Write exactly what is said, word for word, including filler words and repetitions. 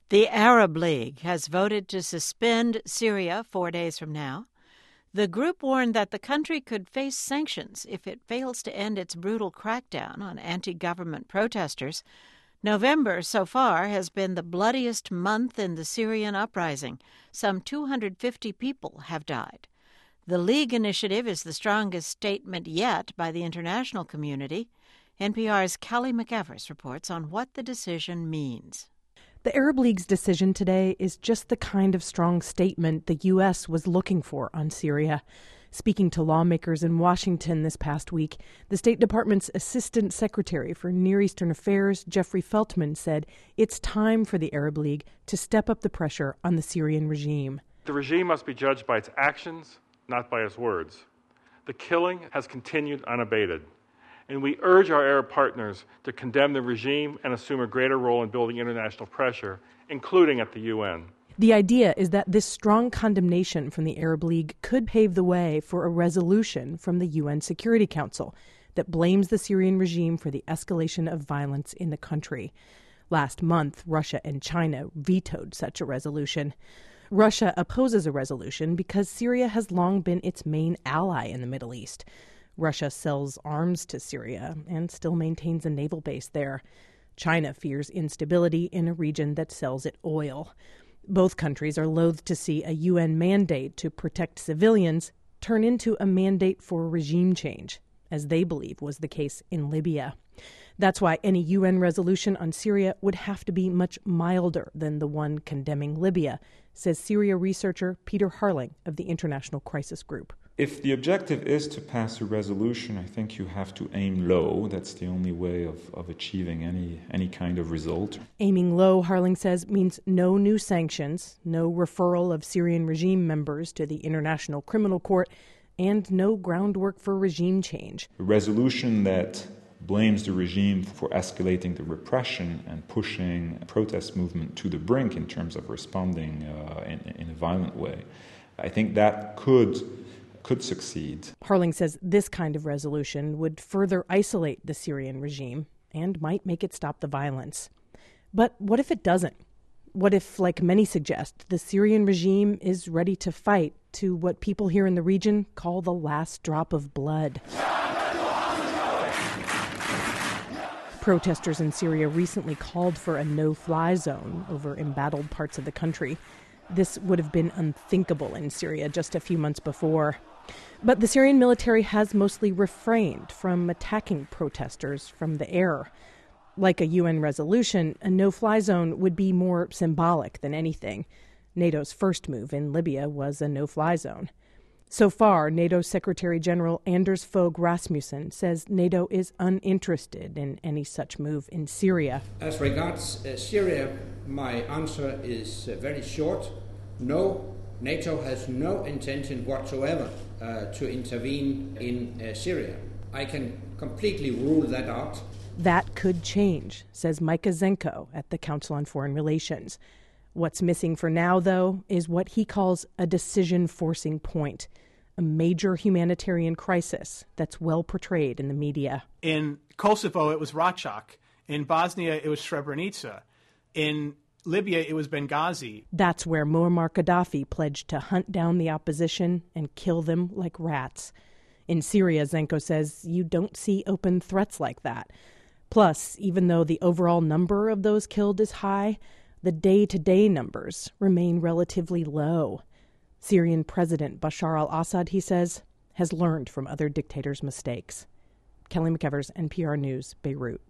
The Arab League has voted to suspend Syria four days from now. The group warned that the country could face sanctions if it fails to end its brutal crackdown on anti-government protesters. November, so far, has been the bloodiest month in the Syrian uprising. Some two hundred fifty people have died. The League initiative is the strongest statement yet by the international community. N P R's Kelly McEvers reports on what the decision means. The Arab League's decision today is just the kind of strong statement the U S was looking for on Syria. Speaking to lawmakers in Washington this past week, the State Department's Assistant Secretary for Near Eastern Affairs, Jeffrey Feltman, said it's time for the Arab League to step up the pressure on the Syrian regime. The regime must be judged by its actions, not by its words. The killing has continued unabated, and we urge our Arab partners to condemn the regime and assume a greater role in building international pressure, including at the U N. The idea is that this strong condemnation from the Arab League could pave the way for a resolution from the U N Security Council that blames the Syrian regime for the escalation of violence in the country. Last month, Russia and China vetoed such a resolution. Russia opposes a resolution because Syria has long been its main ally in the Middle East. Russia sells arms to Syria and still maintains a naval base there. China fears instability in a region that sells it oil. Both countries are loath to see a U N mandate to protect civilians turn into a mandate for regime change, as they believe was the case in Libya. That's why any U N resolution on Syria would have to be much milder than the one condemning Libya, says Syria researcher Peter Harling of the International Crisis Group. If the objective is to pass a resolution, I think you have to aim low. That's the only way of, of achieving any, any kind of result. Aiming low, Harling says, means no new sanctions, no referral of Syrian regime members to the International Criminal Court, and no groundwork for regime change. A resolution that blames the regime for escalating the repression and pushing protest movement to the brink in terms of responding uh, in, in a violent way. I think that could could succeed. Harling says this kind of resolution would further isolate the Syrian regime and might make it stop the violence. But what if it doesn't? What if, like many suggest, the Syrian regime is ready to fight to what people here in the region call the last drop of blood? Protesters in Syria recently called for a no-fly zone over embattled parts of the country. This would have been unthinkable in Syria just a few months before. But the Syrian military has mostly refrained from attacking protesters from the air. Like a U N resolution, a no-fly zone would be more symbolic than anything. NATO's first move in Libya was a no-fly zone. So far, NATO Secretary General Anders Fogh Rasmussen says NATO is uninterested in any such move in Syria. As regards uh, Syria, my answer is uh, very short. No, NATO has no intention whatsoever uh, to intervene in uh, Syria. I can completely rule that out. That could change, says Micah Zenko at the Council on Foreign Relations. What's missing for now, though, is what he calls a decision-forcing point, a major humanitarian crisis that's well portrayed in the media. In Kosovo, it was Raqqa. In Bosnia, it was Srebrenica. In Libya, it was Benghazi. That's where Muammar Gaddafi pledged to hunt down the opposition and kill them like rats. In Syria, Zenko says, you don't see open threats like that. Plus, even though the overall number of those killed is high, the day-to-day numbers remain relatively low. Syrian President Bashar al-Assad, he says, has learned from other dictators' mistakes. Kelly McEvers, N P R News, Beirut.